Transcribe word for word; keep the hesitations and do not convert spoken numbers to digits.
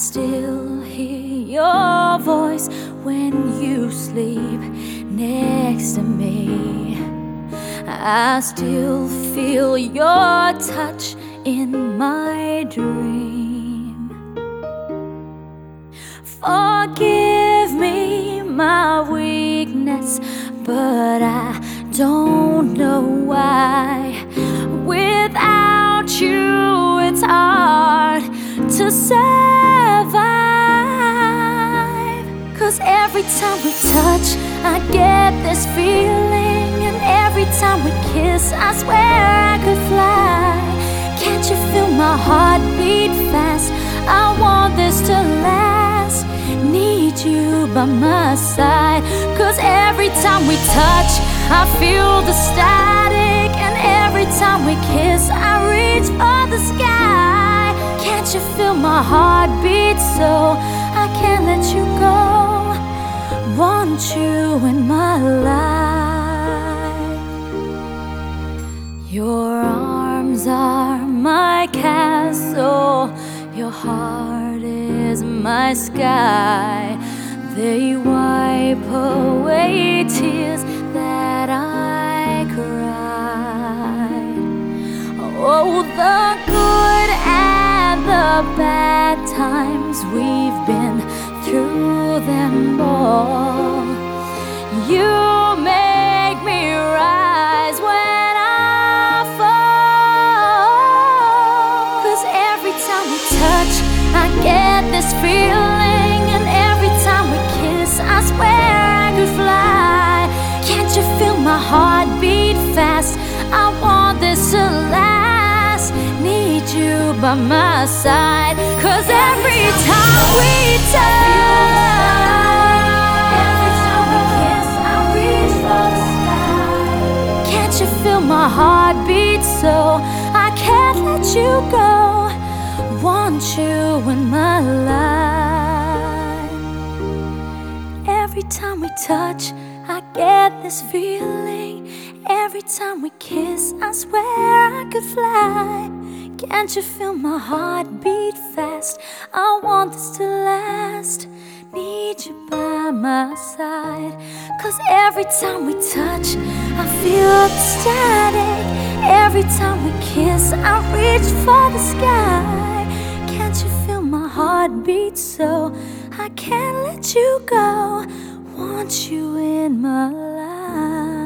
still hear your voice when you sleep next to me. I still feel your touch in my dream. Forgive me my weakness, but I don't know why. Without you, it's hard to survive. 'Cause every time we touch, I get this feeling, and every time we kiss, I swear I could fly. Can't you feel my heart beat fast? I want this to last. Need you by my side. 'Cause every time we touch, I feel the static, and every time we kiss, I reach for the sky. Can't you feel my heart beat so I can't let you go? Want you in my life. Your arms are my castle, your heart is my sky. They wipe away tears that I cried. Oh, the good and the bad times, we've been through them all. You make me rise when I fall. 'Cause every time we touch, I get this feeling, and every time we kiss, I swear I could fly. Can't you feel my heart beat fast? I want this to last. Need you by my side. 'Cause every time we touch, every time we kiss, I reach for the sky. Can't you feel my heart beat so I can't let you go? Want you in my life. Every time we touch, I get this feeling. Every time we kiss, I swear I could fly. Can't you feel my heart beat fast? I want this to last. Need you by my side. 'Cause every time we touch, I feel the static. Every time we kiss, I reach for the sky. Can't you feel my heart beat so I can't let you go? Want you in my life.